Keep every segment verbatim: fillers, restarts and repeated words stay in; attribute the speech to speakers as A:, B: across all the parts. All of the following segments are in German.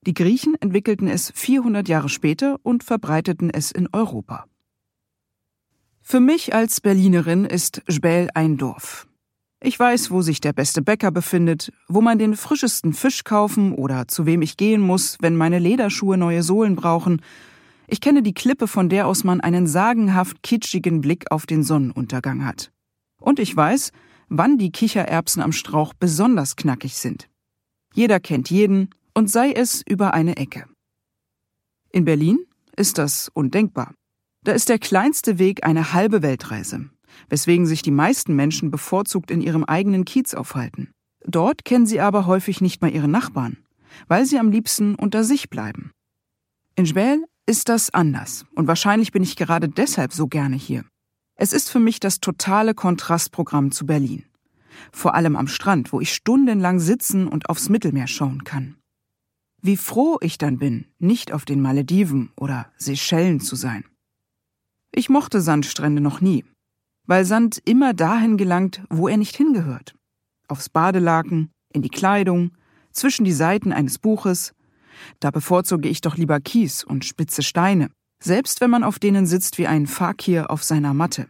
A: Die Griechen entwickelten es vierhundert Jahre später und verbreiteten es in Europa. Für mich als Berlinerin ist Żbel ein Dorf. Ich weiß, wo sich der beste Bäcker befindet, wo man den frischesten Fisch kaufen oder zu wem ich gehen muss, wenn meine Lederschuhe neue Sohlen brauchen. Ich kenne die Klippe, von der aus man einen sagenhaft kitschigen Blick auf den Sonnenuntergang hat. Und ich weiß, wann die Kichererbsen am Strauch besonders knackig sind. Jeder kennt jeden, und sei es über eine Ecke. In Berlin ist das undenkbar. Da ist der kleinste Weg eine halbe Weltreise, weswegen sich die meisten Menschen bevorzugt in ihrem eigenen Kiez aufhalten. Dort kennen sie aber häufig nicht mal ihre Nachbarn, weil sie am liebsten unter sich bleiben. In Żbel ist das anders und wahrscheinlich bin ich gerade deshalb so gerne hier. Es ist für mich das totale Kontrastprogramm zu Berlin. Vor allem am Strand, wo ich stundenlang sitzen und aufs Mittelmeer schauen kann. Wie froh ich dann bin, nicht auf den Malediven oder Seychellen zu sein. Ich mochte Sandstrände noch nie, weil Sand immer dahin gelangt, wo er nicht hingehört. Aufs Badelaken, in die Kleidung, zwischen die Seiten eines Buches. Da bevorzuge ich doch lieber Kies und spitze Steine, selbst wenn man auf denen sitzt wie ein Fakir auf seiner Matte.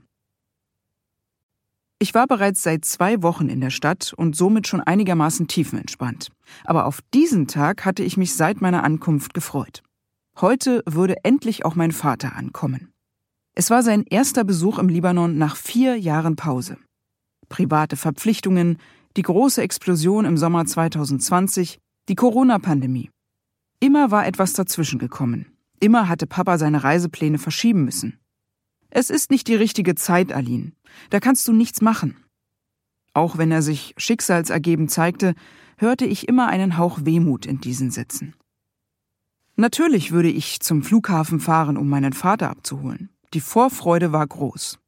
A: Ich war bereits seit zwei Wochen in der Stadt und somit schon einigermaßen tiefenentspannt. Aber auf diesen Tag hatte ich mich seit meiner Ankunft gefreut. Heute würde endlich auch mein Vater ankommen. Es war sein erster Besuch im Libanon nach vier Jahren Pause. Private Verpflichtungen, die große Explosion im Sommer zwanzig zwanzig, die Corona-Pandemie. Immer war etwas dazwischen gekommen. Immer hatte Papa seine Reisepläne verschieben müssen. Es ist nicht die richtige Zeit, Aline. Da kannst du nichts machen. Auch wenn er sich schicksalsergeben zeigte, hörte ich immer einen Hauch Wehmut in diesen Sätzen. Natürlich würde ich zum Flughafen fahren, um meinen Vater abzuholen. Die Vorfreude war groß.